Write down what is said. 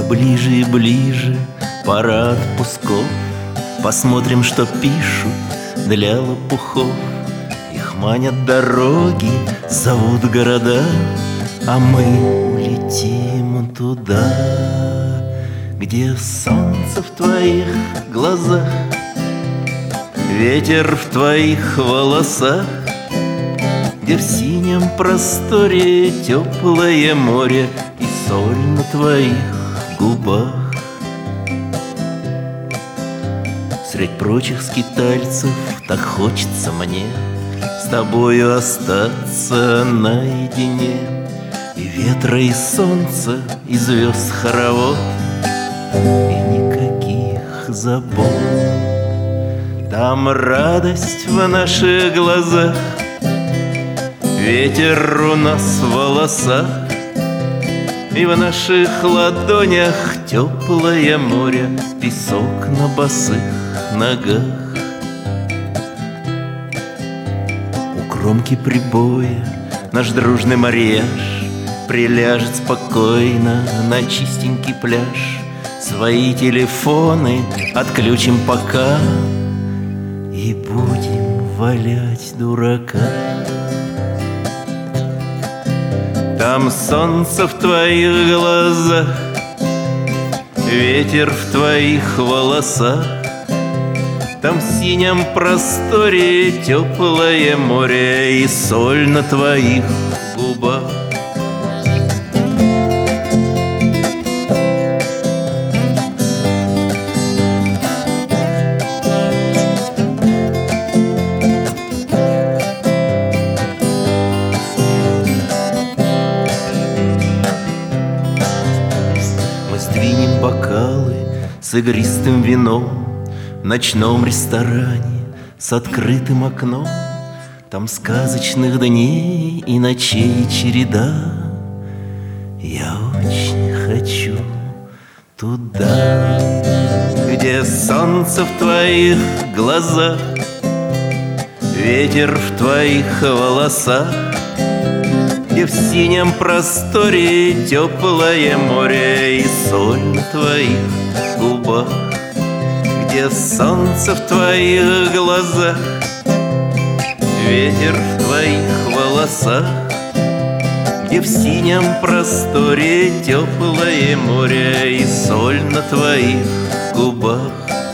ближе и ближе пора отпусков. Посмотрим, что пишут для лопухов. Их манят дороги, зовут города, а мы улетим туда, где солнце в твоих глазах, ветер в твоих волосах, где в синем просторе теплое море и соль на твоих губах. Средь прочих скитальцев так хочется мне с тобою остаться наедине. И ветра, и солнца, и звезд хоровод, и никаких забот. Там радость в наших глазах, ветер у нас в волосах, и в наших ладонях теплое море, песок на босых ногах. У кромки прибоя наш дружный марияж приляжет спокойно на чистенький пляж. Свои телефоны отключим пока и будем валять дурака. Там солнце в твоих глазах, ветер в твоих волосах, там в синем просторе теплое море и соль на твоих губах. Сдвинем бокалы с игристым вином в ночном ресторане с открытым окном. Там сказочных дней и ночей череда. Я очень хочу туда, где солнце в твоих глазах, ветер в твоих волосах, где в синем просторе теплое море и соль на твоих губах, где солнце в твоих глазах, ветер в твоих волосах, где в синем просторе теплое море и соль на твоих губах.